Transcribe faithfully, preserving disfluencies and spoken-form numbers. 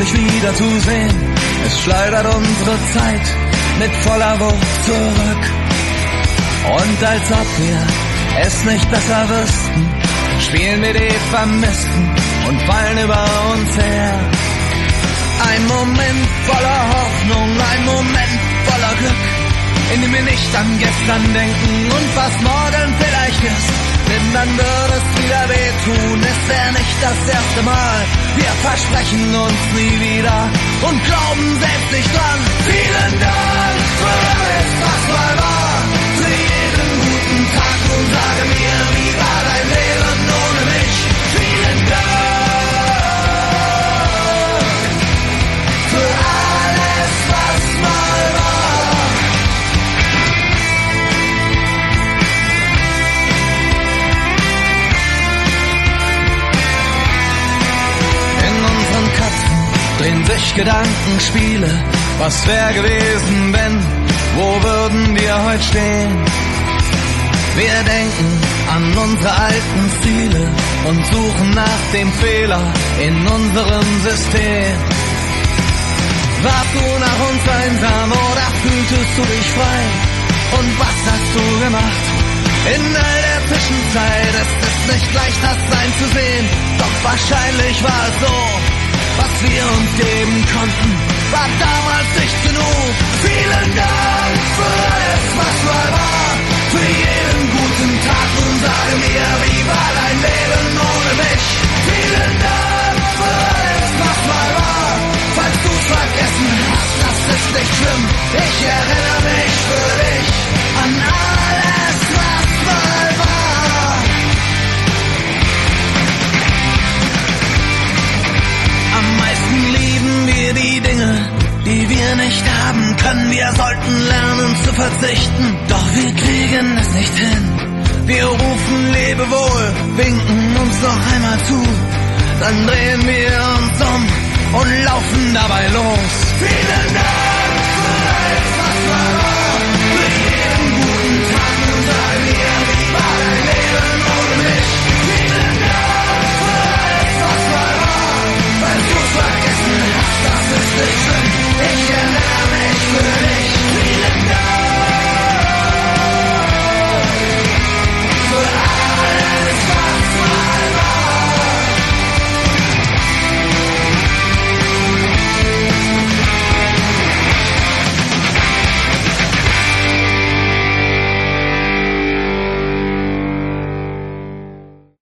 plötzlich wiederzusehen. Es schleudert unsere Zeit mit voller Wucht zurück. Und als ob wir es nicht besser wüssten, spielen wir die Vermissten und fallen über uns her. Ein Moment voller Hoffnung, ein Moment voller Glück, in dem wir nicht an gestern denken und was morgen vielleicht ist. Denn dann würde es wieder wehtun, es wäre nicht das erste Mal. Wir versprechen uns nie wieder und glauben selbst nicht dran. Vielen Dank für alles, was mal war, für jeden guten Tag und sage mir, wie war dein Leben ohne mich? Vielen Dank für alles, was mal war. Drehen sich Gedankenspiele, was wär gewesen, wenn, wo würden wir heute stehen? Wir denken an unsere alten Ziele und suchen nach dem Fehler in unserem System. Warst du nach uns einsam oder fühltest du dich frei? Und was hast du gemacht? In all der Zwischenzeit, es ist nicht leicht, das Sein zu sehen, doch wahrscheinlich war es so. Was wir uns geben konnten, war damals nicht genug. Vielen Dank für alles, was mal war, für jeden guten Tag und sage mir, wie war dein Leben ohne mich? Vielen Dank für alles, was mal war. Falls du's vergessen hast, das ist nicht schlimm. Ich erinnere mich für dich an alles, was mal war. Am meisten lieben wir die Dinge, die wir nicht haben können. Wir sollten lernen zu verzichten, doch wir kriegen es nicht hin. Wir rufen Lebewohl, winken uns noch einmal zu, dann drehen wir uns um und laufen dabei los. Vielen Dank!